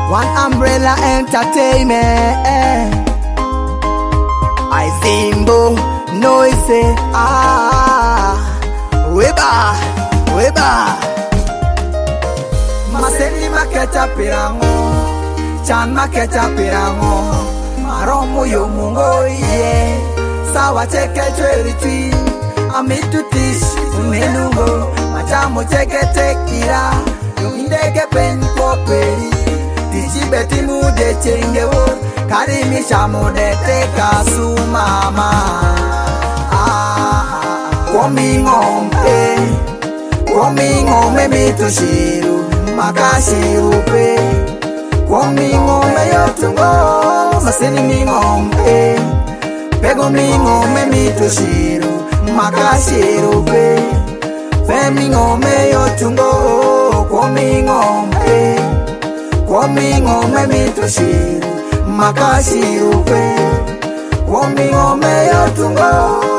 One Umbrella Entertainment. I Zimbo Noise. Weba Maseni maketa pirango, Chan maketa pirango, Maromo yo mungo ye, Sawa cheke chweriti, Amitu tish unenungo, Machamo cheke tekira, Yungindeke pen koperi, Tichi beti mude chenge wo, Karimi shamo de teka su mama. Coming home, coming home, maybe to Shiru, Makashiru pay. Coming home, may to go, Masini home, Pegoming home, maybe to Shiru, Makashiru pay. Faming home, may to go, coming home, coming home, maybe to Shiru, Makashiru pay. Coming home, may to go.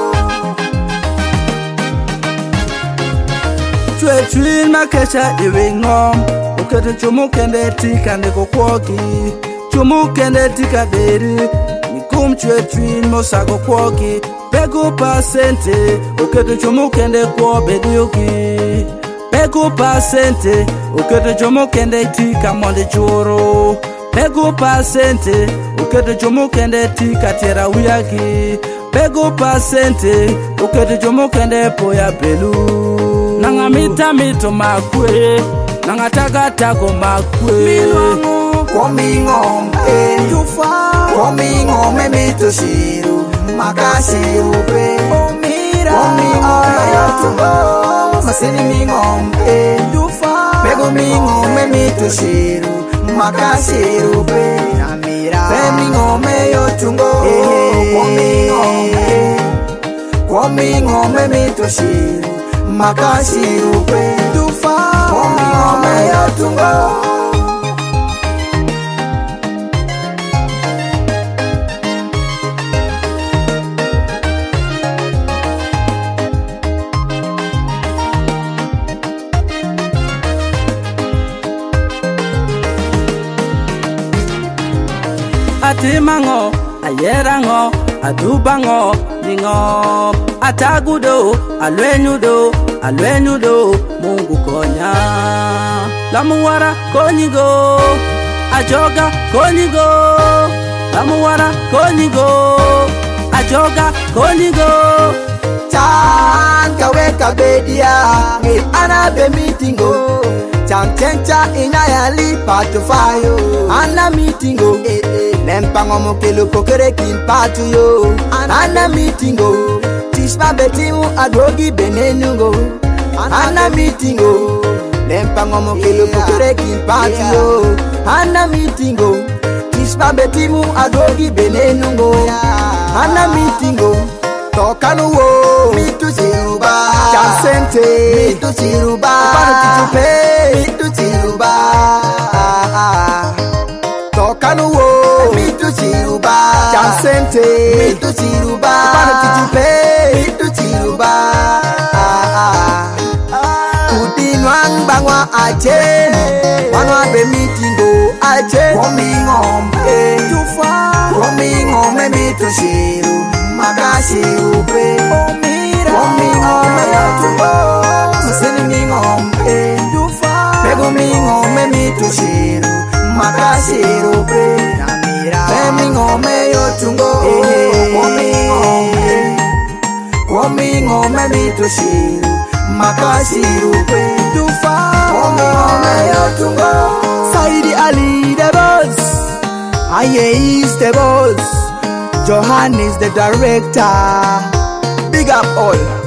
Twin makesha iwingo Ukete chumukende tika ndeko kwoki Chumukende tika deri Nikum twin mosago kwoki Pegu pasente Ukete chumukende kwa bedioki Pegu pasente Ukete chumukende tika monde churo Pegu pasente Ukete chumukende tika tera uyaki Pegu pasente Ukete chumukende poya belu Nanga mita mito makwe, nanga taga tago makwe. Milwangu coming home, too far. Coming home, me to Shiru, Makashiru pe. Omira, coming home, to go. Masini home, too far. Pego home, me to Shiru, Makashiru pe. Namira, coming home, to go. Coming home, me to Shiru. Makashiru pe too far. Coming home ya tungo. Atimango, ayerango, adubango, ningo, atagudo, alwenudo, Mungu konya. Lamuwara konyigo, ajoga konyigo. Lamuwara konyigo, ajoga konyigo. Chan kaweka bedia, ana be meetingo. Chan chencha inayali patu fayo, ana meetingo. Lempango mokelo kokere kin patu yo, ana meetingo. Tishma betimu adwogi benenungo, ana meetingo. Lempango mokelo kokere kin patu yo, ana meetingo. Tishma betimu adwogi benenungo, ana meetingo. Tokanu wo, mitu chiruba. Chansente, mitu chiruba. Pano tichupe, mitu chiruba. Tokanu wo, mitu chiruba. Chansente, mitu chiruba. Pano tichupe, mitu chiruba. Udinwang bangwa aje, bangwa be meetingo aje. Coming home, too far. Coming home, mitu chiru. Makashiru pe. Omira, coming home ya tungo. Masini home, too far. Pego home, mitu chiru. Makashiru pe. Namira, coming home yo tungo. Coming home, mitu chiru. Makashiru pe. Too far. Coming home yo tungo. Saidi Ali the boss. Aye is the boss. Johan is the director. Big up all.